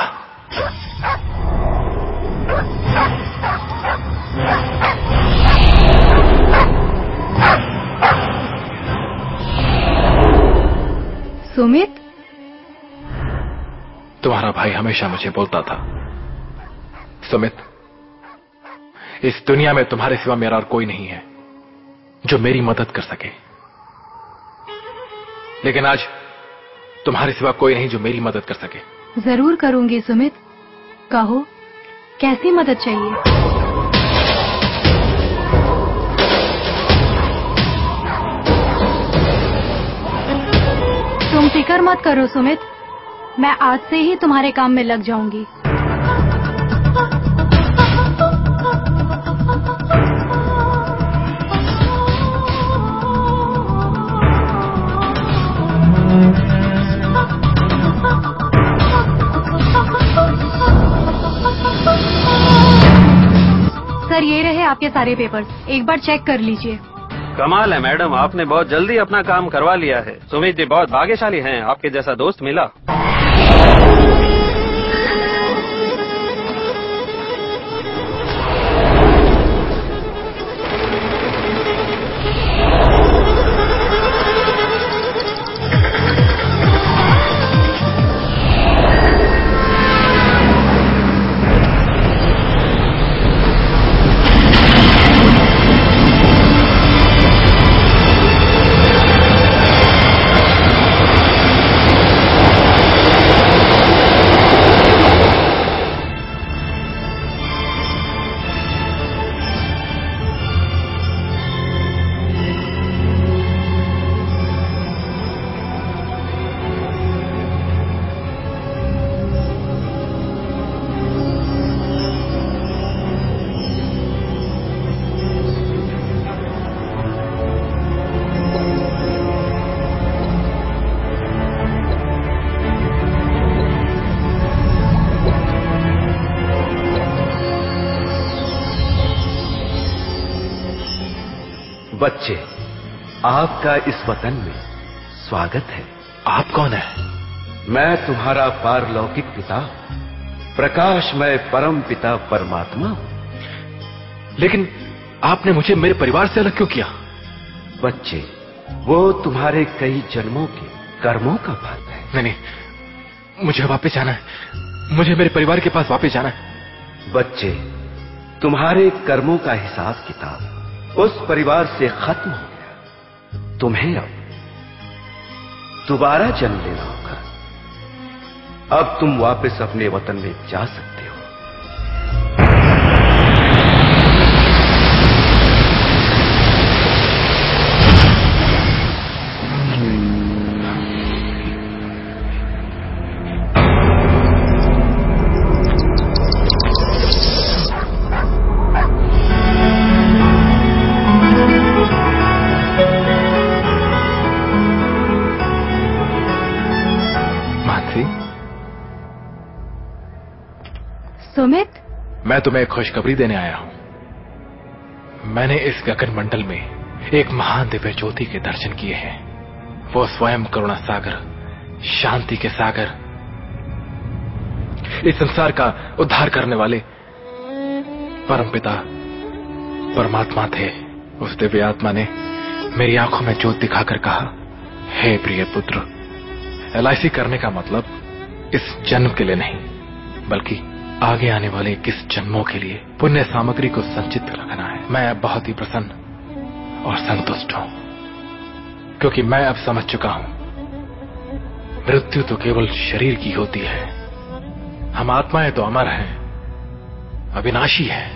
सुमित, तुम्हारा भाई हमेशा मुझे बोलता था, सुमित, इस दुनिया में तुम्हारे सिवा मेरा और कोई नहीं है जो मेरी मदद कर सके। लेकिन आज तुम्हारे सिवा कोई नहीं जो मेरी मदद कर सके। जरूर करूंगी सुमित। कहो, कैसी मदद चाहिए? तुम फिक्र मत करो सुमित, मैं आज से ही तुम्हारे काम में लग जाऊंगी। सर, ये रहे आपके सारे पेपर्स, एक बार चेक कर लीजिए। कमाल है मैडम, आपने बहुत जल्दी अपना काम करवा लिया है। सुमित जी बहुत भाग्यशाली हैं, आपके जैसा दोस्त मिला। बच्चे, आपका इस वतन में स्वागत है। आप कौन है? मैं तुम्हारा पारलौकिक पिता, प्रकाशमय परम पिता परमात्मा हूं। लेकिन आपने मुझे मेरे परिवार से अलग क्यों किया? बच्चे, वो तुम्हारे कई जन्मों के कर्मों का फल है। नहीं, मुझे वापस जाना है। मुझे मेरे परिवार के पास वापस जाना है। बच्चे, तुम्हारे कर्मों का हिसाब किताब उस परिवार से खत्म हो गया। तुम्हें अब दोबारा जन्म लेना होगा। अब तुम वापस अपने वतन में जा सकते हो। सुमित, मैं तुम्हें एक खुशखबरी देने आया हूं। मैंने इस गगन मंडल में एक महान दिव्य ज्योति के दर्शन किए हैं। वो स्वयं करुणा सागर, शांति के सागर, इस संसार का उद्धार करने वाले परमपिता परमात्मा थे। उस दिव्य आत्मा ने मेरी आंखों में ज्योत दिखाकर कहा, हे प्रिय पुत्र, LIC करने का मतलब इस जन्म के लिए नहीं, बल्कि आगे आने वाले 21 जन्मों के लिए पुण्य सामग्री को संचित रखना है। मैं बहुत ही प्रसन्न और संतुष्ट हूं, क्योंकि मैं अब समझ चुका हूं मृत्यु तो केवल शरीर की होती है। हम आत्माएं तो अमर हैं, अविनाशी हैं।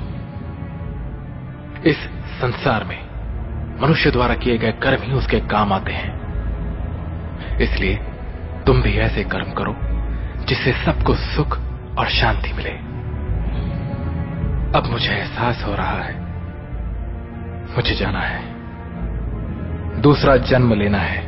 इस संसार में मनुष्य द्वारा किए गए कर्म ही उसके काम आते हैं। इसलिए तुम भी ऐसे कर्म करो जिससे सबको सुख और शांति मिले। अब मुझे एहसास हो रहा है, मुझे जाना है, दूसरा जन्म लेना है।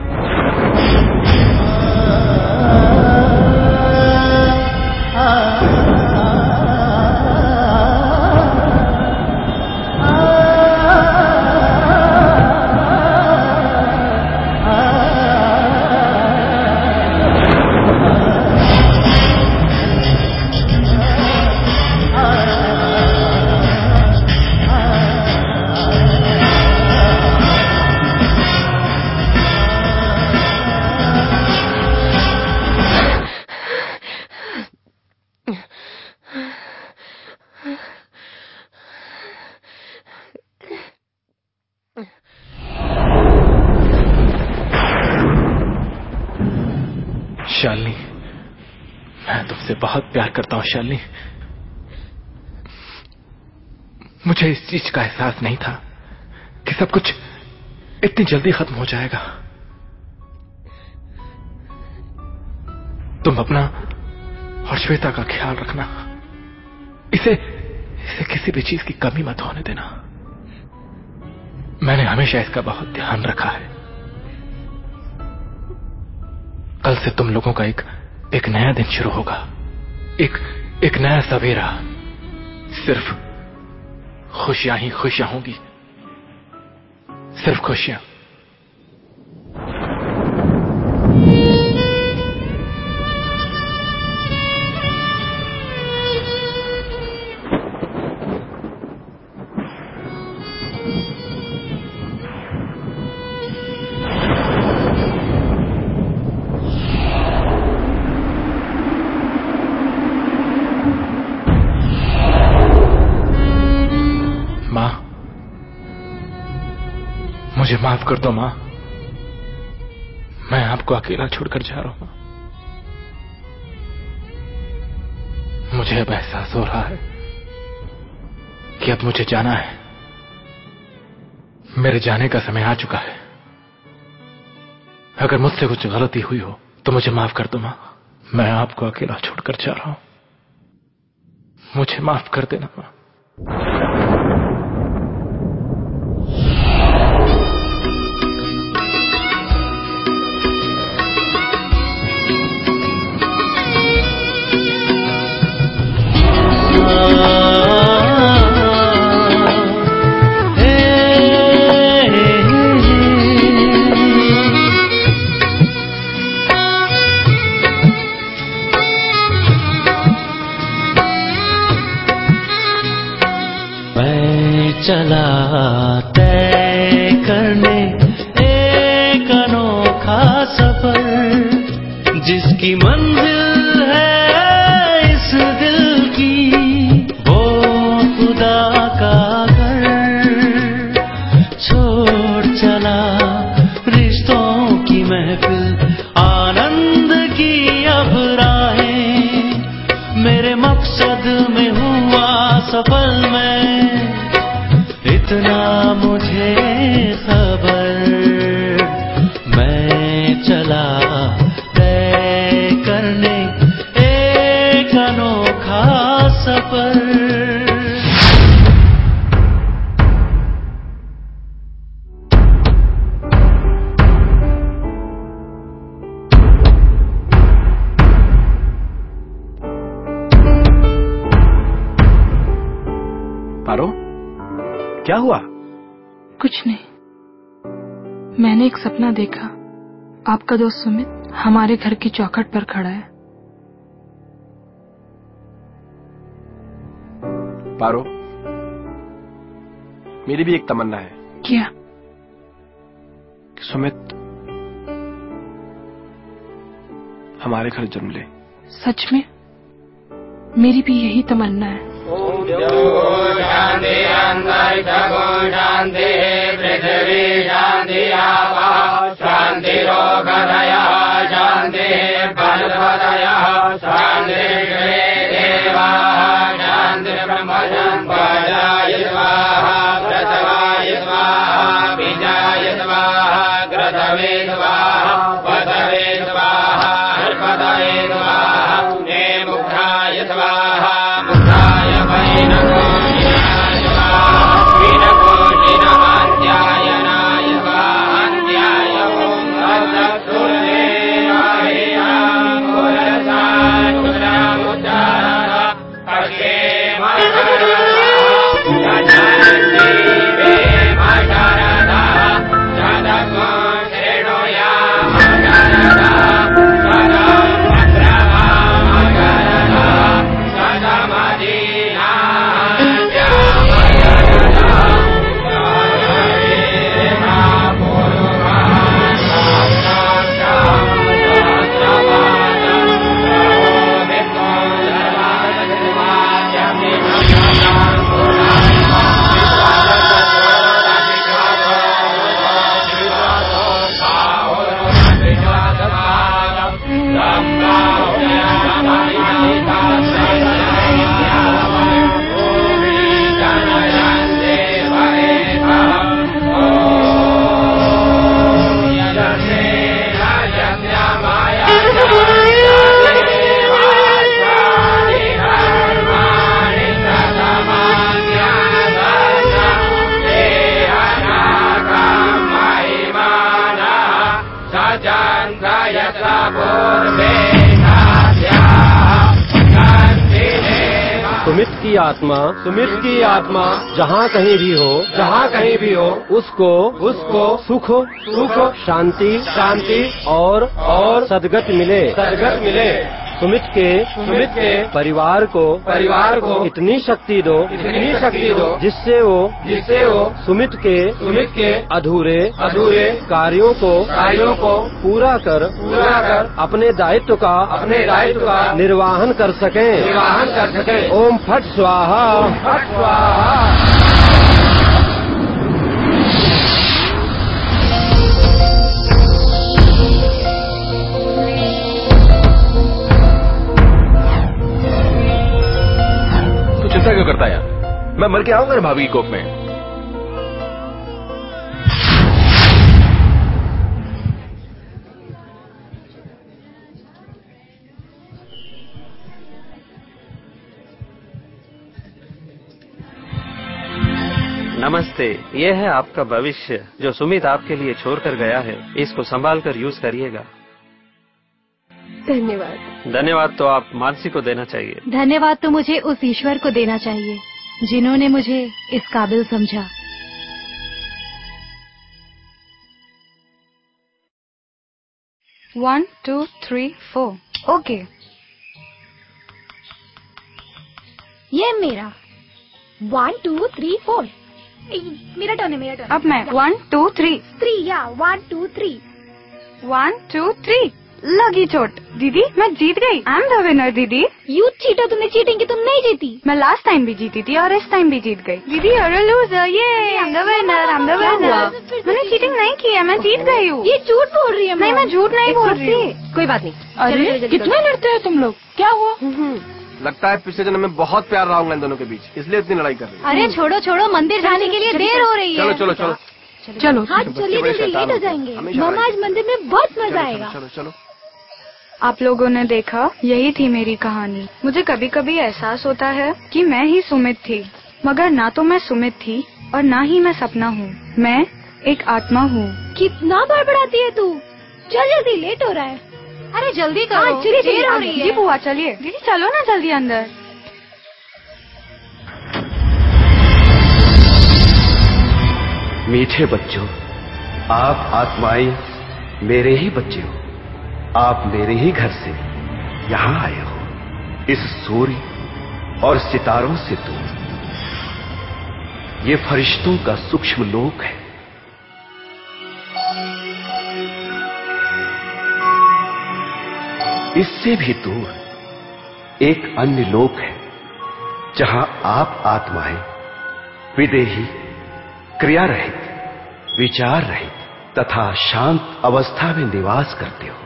शालिनी, मैं तुमसे बहुत प्यार करता हूं शालिनी। मुझे इस चीज का एहसास नहीं था कि सब कुछ इतनी जल्दी खत्म हो जाएगा। तुम अपना और श्वेता का ख्याल रखना। इसे किसी भी चीज की कमी मत होने देना। मैंने हमेशा इसका बहुत ध्यान रखा है। कल से तुम लोगों का एक नया दिन शुरू होगा, एक नया सवेरा। सिर्फ खुशियां ही खुशियां होंगी, सिर्फ खुशियां। मुझे माफ कर दो मां, मैं आपको अकेला छोड़कर जा रहा हूं। मुझे अब एहसास हो रहा है कि अब मुझे जाना है। मेरे जाने का समय आ चुका है। अगर मुझसे कुछ गलती हुई हो तो मुझे माफ कर दो मां। मैं आपको अकेला छोड़कर जा रहा हूं, मुझे माफ कर देना मां। चला तय करने एक अनोखा सफर, जिसकी मंजिल है इस दिल की वो खुदा का घर। छोड़ चला रिश्तों की महफिल, आनंद की अब राहें, मेरे मकसद में हुआ सफल मैं, इतना मुझे खबर। मैं चला तय करने एक अनोखा सफर। पारो, क्या हुआ? कुछ नहीं, मैंने एक सपना देखा। आपका दोस्त सुमित हमारे घर की चौखट पर खड़ा है। पारो, मेरी भी एक तमन्ना है। क्या? कि सुमित हमारे घर जन्म ले। सच में? मेरी भी यही तमन्ना है। शांति अंतरिक्षो शांति पृथ्वी शांति आपः शांतिरोगधयः शांति पर्वतयः शांति देवाः शांति ब्रह्मसम्पदाय स्वाहा प्रसवाय स्वाहा बीजाय स्वाहा घृतवे स्वाहा वसवे स्वाहा हर्पदये स्वाहा नेमुखाय स्वाहा सुमित की आत्मा जहाँ कहीं भी हो उसको सुख शांति और सदगति मिले। सुमित के परिवार को इतनी शक्ति दो जिससे वो सुमित के अधूरे कार्यों को पूरा कर अपने दायित्व का निर्वहन कर सकें। ओम फट स्वाहा। चिंता क्यों करता है यार? मैं मर के आऊंगा ना भाभी की कोख में। नमस्ते, ये है आपका भविष्य जो सुमित आपके लिए छोड़ कर गया है। इसको संभाल कर यूज करिएगा। धन्यवाद तो आप मानसी को देना चाहिए। धन्यवाद तो मुझे उस ईश्वर को देना चाहिए जिन्होंने मुझे इस काबिल समझा। One, 2, 3, 4। ओके, ये मेरा 1, 2, 3, 4। मेरा टर्न है, मेरा टर्न। अब मैं 1 2 3 3 या 1 2 3 1 2 3 लगी चोट। दीदी मैं जीत गई। आई एम द विनर दीदी। यू चीटा, तुमने चीटिंग की, तुम नहीं जीती। मैं लास्ट टाइम भी जीती थी और इस टाइम भी जीत गई। दीदी you're a loser, ये I am the winner, I am the winner. मैंने चीटिंग नहीं की है, मैं जीत गई हूँ। ये झूठ बोल रही है। नहीं मैं झूठ नहीं बोल रही हूँ। कोई बात नहीं। अरे कितना लड़ते हो तुम लोग, क्या हुआ? लगता है पिछले जन्म में बहुत प्यार रहा होगा इन दोनों के बीच, इसलिए इतनी लड़ाई कर रही है। अरे छोड़ो छोड़ो, मंदिर जाने के लिए देर हो रही है। चलो चलो चलो चलो हाँ चलिए, जल्दी लेट हो जाएंगे। मामा आज मंदिर में बहुत मजा आएगा। चलो चलो। आप लोगों ने देखा, यही थी मेरी कहानी। मुझे कभी कभी एहसास होता है कि मैं ही सुमित थी, मगर ना तो मैं सुमित थी और ना ही मैं सपना हूँ। मैं एक आत्मा हूँ। कितना बड़बड़ाती है तू। चल जल्दी, लेट हो रहा है। अरे जल्दी करो, हाँ, चलिए, देर हो रही है। चलिए। जी बुआ चलिए। दीदी चलो ना जल्दी अंदर। मीठे बच्चों, आप आत्माएं मेरे ही बच्चे हो। आप मेरे ही घर से यहाँ आए हो, इस सूर्य और सितारों से दूर। ये फरिश्तों का सूक्ष्म लोक है। इससे भी दूर एक अन्य लोक है, जहां आप आत्माएं विदेही, क्रिया रहित, विचार रहित तथा शांत अवस्था में निवास करते हो।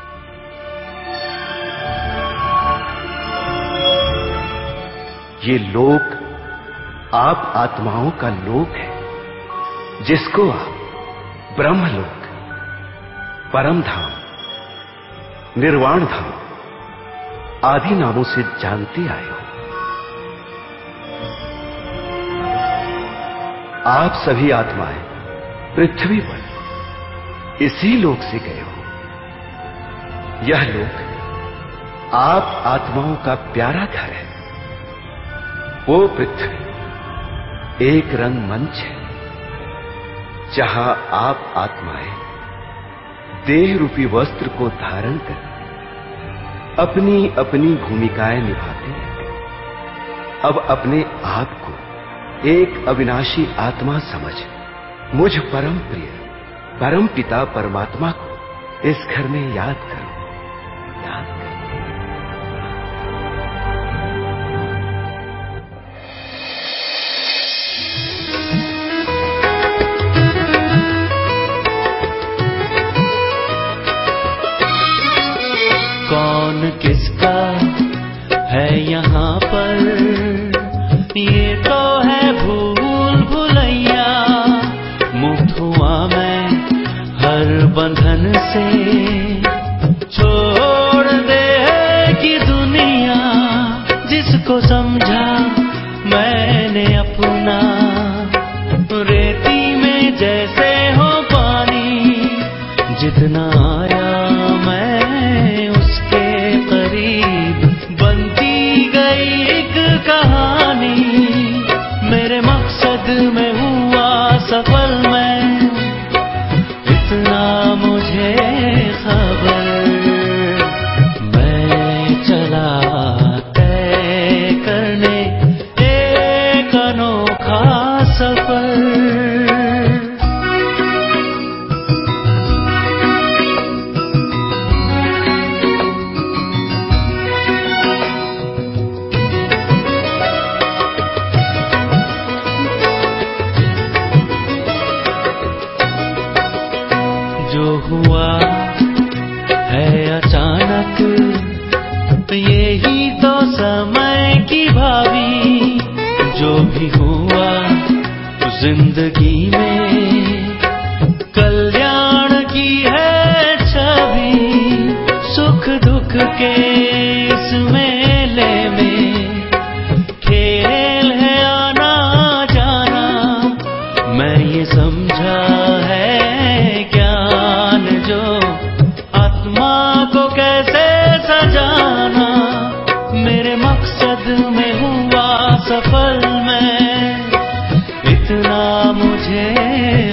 ये लोक आप आत्माओं का लोक है, जिसको आप ब्रह्मलोक, परम धाम, निर्वाण धाम आदि नामों से जानते आए हो। आप सभी आत्माएं पृथ्वी पर इसी लोक से गए हो। यह लोक आप आत्माओं का प्यारा घर है। वो पृथ्वी एक रंग मंच है, जहां आप आत्माएं देह रूपी वस्त्र को धारण कर अपनी अपनी भूमिकाएं निभाते हैं। अब अपने आप को एक अविनाशी आत्मा समझ मुझ परम प्रिय परम पिता परमात्मा को इस घर में याद करो, याद करो। कौन किसका है यहाँ पर, ये तो है भूल भुलैया। मुक्त हुआ मैं हर बंधन से, छोड़ दे कि दुनिया। जिसको समझा मैंने अपना, रेती में जैसे हो पानी। जितना आया मैं उसके करीब, बनती गई एक कहानी। मेरे मकसद में हुआ सफल मैं, इतना मुझे खबर। मैं चला तय करने एक अनोखा सफर। जो हुआ है अचानक, यही तो समय की भावी। जो भी हुआ जिंदगी में, कल्याण की है छवि। सुख दुख के इस मेले में, खेल है आना जाना। मैं ये समझा है ज्ञान, जो आत्मा को कैसे सजाना। मेरे मकसद में हुआ सफल मैं, इतना मुझे